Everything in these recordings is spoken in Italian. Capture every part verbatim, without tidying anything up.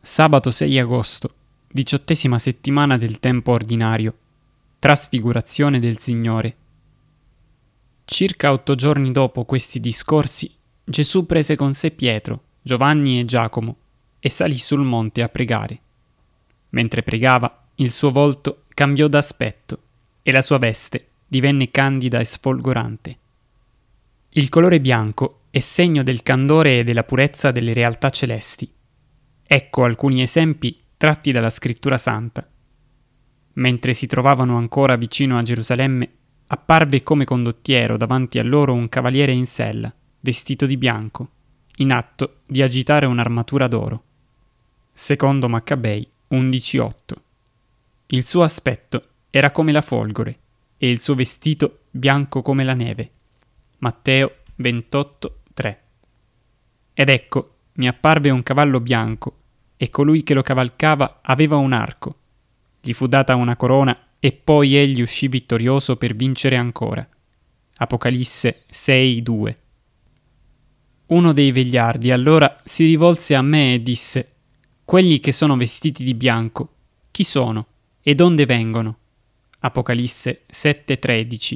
Sabato sei agosto, diciottesima settimana del tempo ordinario. Trasfigurazione del Signore. Circa otto giorni dopo questi discorsi, Gesù prese con sé Pietro, Giovanni e Giacomo e salì sul monte a pregare. Mentre pregava, il suo volto cambiò d'aspetto e la sua veste divenne candida e sfolgorante. Il colore bianco è segno del candore e della purezza delle realtà celesti. Ecco alcuni esempi tratti dalla Scrittura Santa. Mentre si trovavano ancora vicino a Gerusalemme, apparve come condottiero davanti a loro un cavaliere in sella, vestito di bianco, in atto di agitare un'armatura d'oro. Secondo Maccabei undici otto. Il suo aspetto era come la folgore e il suo vestito bianco come la neve. Matteo ventotto tre. Ed ecco, mi apparve un cavallo bianco, e colui che lo cavalcava aveva un arco. Gli fu data una corona, e poi egli uscì vittorioso per vincere ancora. Apocalisse sei due. Uno dei vegliardi allora si rivolse a me e disse: «Quelli che sono vestiti di bianco, chi sono e donde vengono?» Apocalisse sette tredici.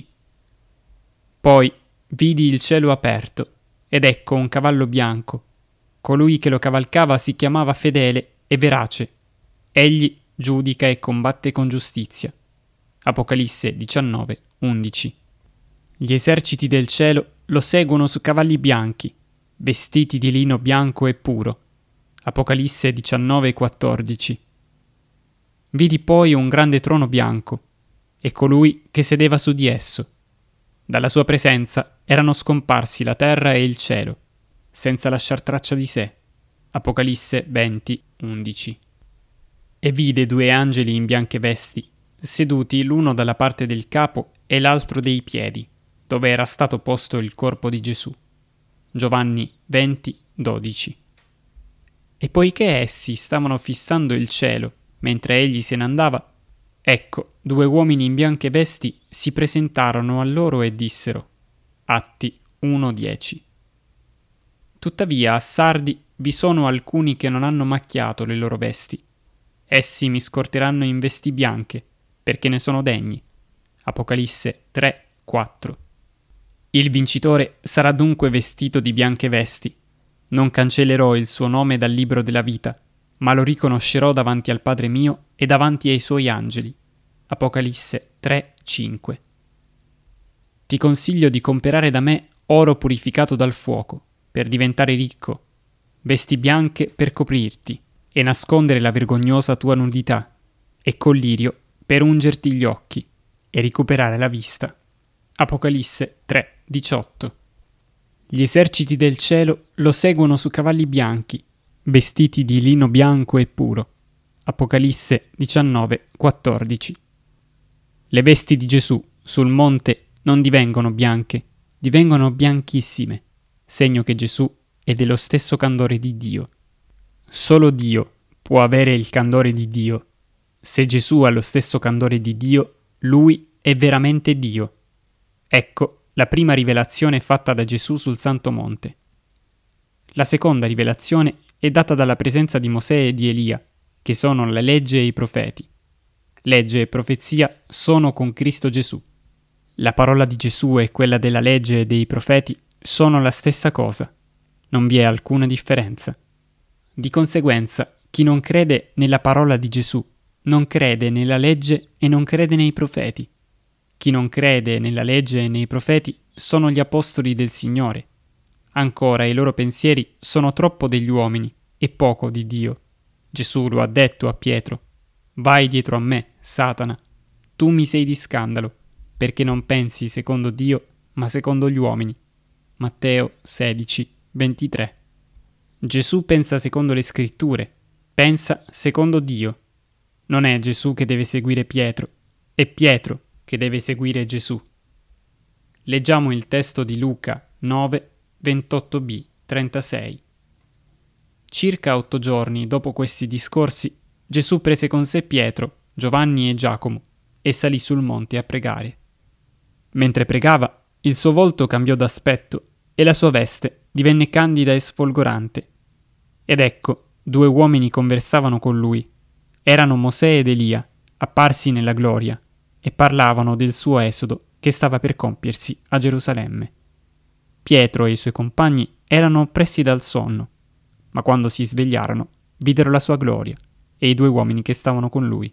Poi vidi il cielo aperto, ed ecco un cavallo bianco. Colui che lo cavalcava si chiamava Fedele e Verace. Egli giudica e combatte con giustizia. Apocalisse diciannove undici. Gli eserciti del cielo lo seguono su cavalli bianchi, vestiti di lino bianco e puro. Apocalisse diciannove quattordici. Vidi poi un grande trono bianco, e colui che sedeva su di esso. Dalla sua presenza erano scomparsi la terra e il cielo, senza lasciar traccia di sé. Apocalisse venti undici. E vide due angeli in bianche vesti, seduti l'uno dalla parte del capo e l'altro dei piedi, dove era stato posto il corpo di Gesù. Giovanni venti dodici. E poiché essi stavano fissando il cielo mentre egli se ne andava, ecco, due uomini in bianche vesti si presentarono a loro e dissero: Atti uno dieci. Tuttavia a Sardi vi sono alcuni che non hanno macchiato le loro vesti. Essi mi scorteranno in vesti bianche, perché ne sono degni. Apocalisse tre quattro. Il vincitore sarà dunque vestito di bianche vesti. Non cancellerò il suo nome dal libro della vita, ma lo riconoscerò davanti al Padre mio e davanti ai suoi angeli. Apocalisse tre cinque. Ti consiglio di comperare da me oro purificato dal fuoco, per diventare ricco, vesti bianche per coprirti e nascondere la vergognosa tua nudità, e collirio per ungerti gli occhi e recuperare la vista. Apocalisse tre diciotto. Gli eserciti del cielo lo seguono su cavalli bianchi, vestiti di lino bianco e puro. Apocalisse diciannove quattordici. Le vesti di Gesù sul monte non divengono bianche, divengono bianchissime, segno che Gesù è dello stesso candore di Dio. Solo Dio può avere il candore di Dio. Se Gesù ha lo stesso candore di Dio, Lui è veramente Dio. Ecco la prima rivelazione fatta da Gesù sul Santo Monte. La seconda rivelazione è data dalla presenza di Mosè e di Elia, che sono la legge e i profeti. Legge e profezia sono con Cristo Gesù. La parola di Gesù e quella della legge e dei profeti sono la stessa cosa. Non vi è alcuna differenza. Di conseguenza, chi non crede nella parola di Gesù non crede nella legge e non crede nei profeti. Chi non crede nella legge e nei profeti sono gli apostoli del Signore. Ancora i loro pensieri sono troppo degli uomini e poco di Dio. Gesù lo ha detto a Pietro: «Vai dietro a me, Satana. Tu mi sei di scandalo, perché non pensi secondo Dio, ma secondo gli uomini». Matteo sedici ventitré. Gesù pensa secondo le Scritture, pensa secondo Dio. Non è Gesù che deve seguire Pietro, è Pietro che deve seguire Gesù. Leggiamo il testo di Luca nove ventotto b trentasei. Circa otto giorni dopo questi discorsi, Gesù prese con sé Pietro, Giovanni e Giacomo e salì sul monte a pregare. Mentre pregava, il suo volto cambiò d'aspetto e la sua veste divenne candida e sfolgorante. Ed ecco, due uomini conversavano con lui. Erano Mosè ed Elia, apparsi nella gloria, e parlavano del suo esodo che stava per compiersi a Gerusalemme. Pietro e i suoi compagni erano oppressi dal sonno, ma quando si svegliarono videro la sua gloria e i due uomini che stavano con lui.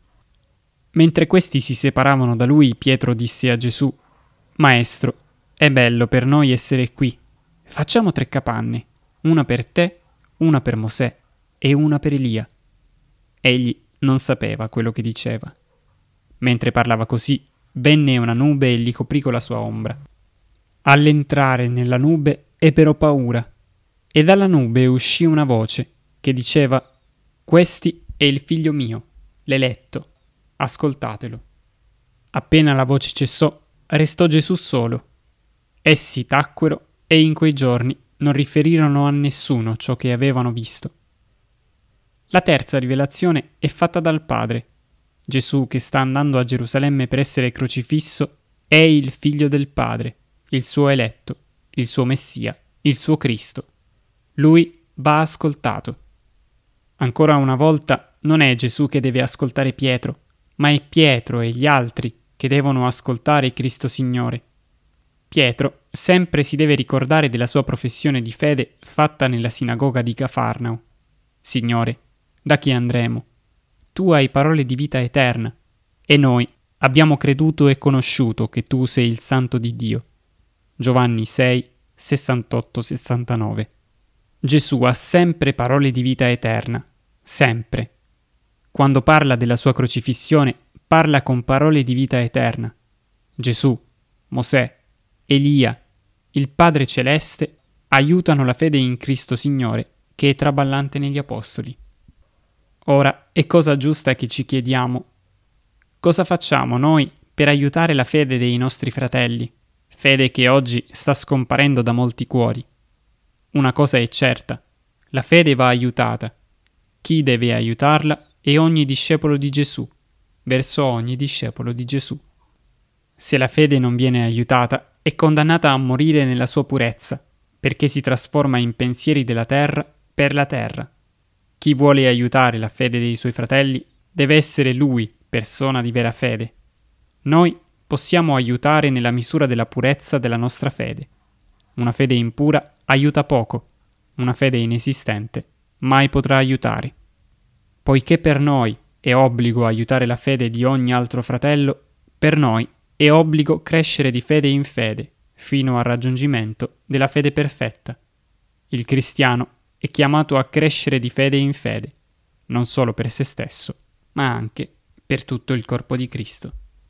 Mentre questi si separavano da lui, Pietro disse a Gesù: «Maestro, è bello per noi essere qui. Facciamo tre capanne, una per te, una per Mosè e una per Elia». Egli non sapeva quello che diceva. Mentre parlava così, venne una nube e li coprì con la sua ombra. All'entrare nella nube ebbero paura, e dalla nube uscì una voce che diceva: «Questi è il figlio mio, l'eletto, ascoltatelo». Appena la voce cessò, restò Gesù solo. Essi tacquero e in quei giorni non riferirono a nessuno ciò che avevano visto. La terza rivelazione è fatta dal Padre. Gesù, che sta andando a Gerusalemme per essere crocifisso, è il figlio del Padre, il suo eletto, il suo Messia, il suo Cristo. Lui va ascoltato. Ancora una volta non è Gesù che deve ascoltare Pietro, ma è Pietro e gli altri che devono ascoltare Cristo Signore. Pietro sempre si deve ricordare della sua professione di fede fatta nella sinagoga di Cafarnao. «Signore, da chi andremo? Tu hai parole di vita eterna, e noi abbiamo creduto e conosciuto che tu sei il Santo di Dio». Giovanni sei, sessantotto sessantanove. Gesù ha sempre parole di vita eterna, sempre. Quando parla della sua crocifissione, parla con parole di vita eterna. Gesù, Mosè, Elia, il Padre Celeste aiutano la fede in Cristo Signore che è traballante negli Apostoli. Ora è cosa giusta che ci chiediamo: cosa facciamo noi per aiutare la fede dei nostri fratelli, fede che oggi sta scomparendo da molti cuori? Una cosa è certa: la fede va aiutata. Chi deve aiutarla è ogni discepolo di Gesù, verso ogni discepolo di Gesù. Se la fede non viene aiutata, è condannata a morire nella sua purezza, perché si trasforma in pensieri della terra per la terra. Chi vuole aiutare la fede dei suoi fratelli deve essere lui, persona di vera fede. Noi possiamo aiutare nella misura della purezza della nostra fede. Una fede impura aiuta poco, una fede inesistente mai potrà aiutare. Poiché per noi è obbligo aiutare la fede di ogni altro fratello, per noi è obbligo crescere di fede in fede, fino al raggiungimento della fede perfetta. Il cristiano è chiamato a crescere di fede in fede, non solo per se stesso, ma anche per tutto il corpo di Cristo.